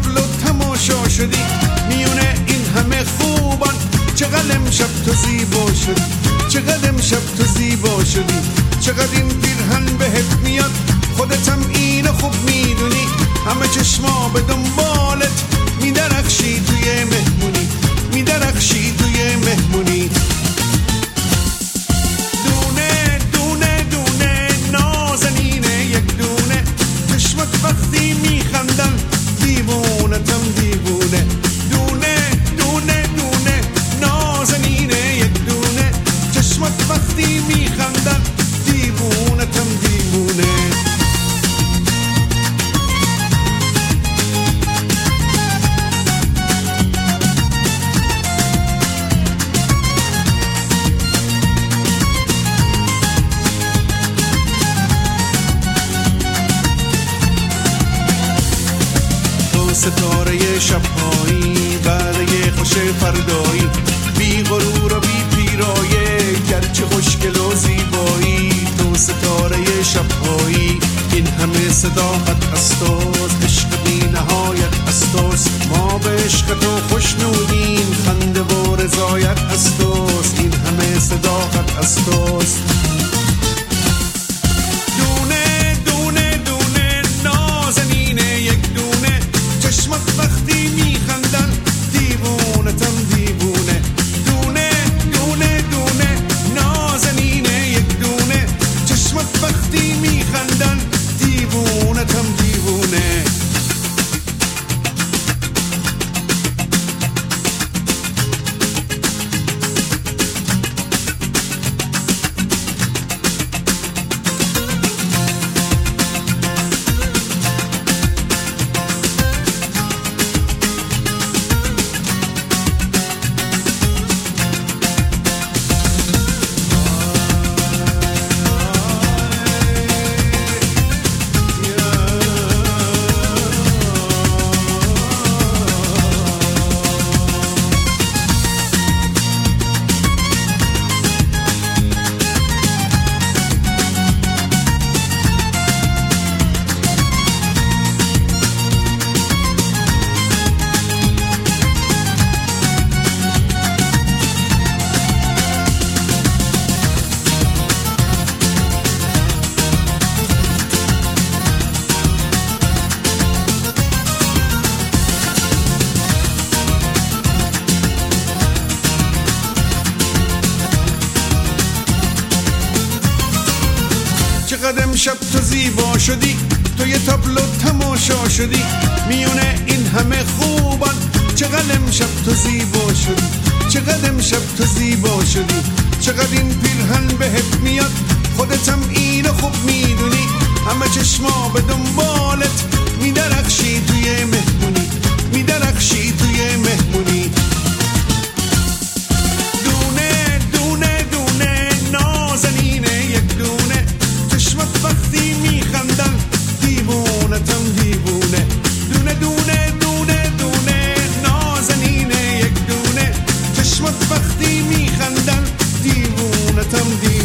تابلو تماشا شدی میونه این همه خوبان. چقدر امشب تو زیبا شدی، چقدر امشب تو زیبا شدی، چقدر این پیرهن بهت میاد، خودتم اینو خوب میدونی. همه چشما به دنبالت میدرخشی توی مهمونی، میدرخشی توی مهمونی. دونه دونه دونه نازنینه یک دونه، چشمت وقتی میخندن دیوونتم دیوونه. دونه دونه دونه نازنینه یک دونه، چشمت وقتی میخندن دیوونتم دیوونه. ستاره شبهایی بعد یه خوش فردایی، بی غرور و بی پیرایه گرچه خوشگل و زیبایی. تو ستاره شبهایی این همه صداقت استوست، عشق بی نهایت استوست. ما به عشق تو خوشنودیم، خنده و رضایت استوست، این همه صداقت استوست. دونه دونه دونه نازنینه یک دونه، چشمت وقتی میخندن دیوونتم دیوونه. دونه دونه دونه نازنینه یک دونه، چشمت وقتی میخندن دیوونتم دیوونه. چقدر امشب تو زیبا شدی، تو یه تابلو تماشا شدی میونه این همه خوبان. چقدر امشب تو زیبا شدی، چقدر امشب تو زیبا شدی، چقدر این پیرهن بهت میاد، خودتم اینو خوب میدونی. همه چشما به دنبالت میدرخشی توی مهمونی، میدرخشی توی مهمونی. دونه دونه دونه نازنینه یک دونه، چشمت وقتی میخندن دیوونتم دیوونه. دونه دونه دونه دونه نازنینه یک دونه، چشمت وقتی میخندن دیوونتم دیوونه.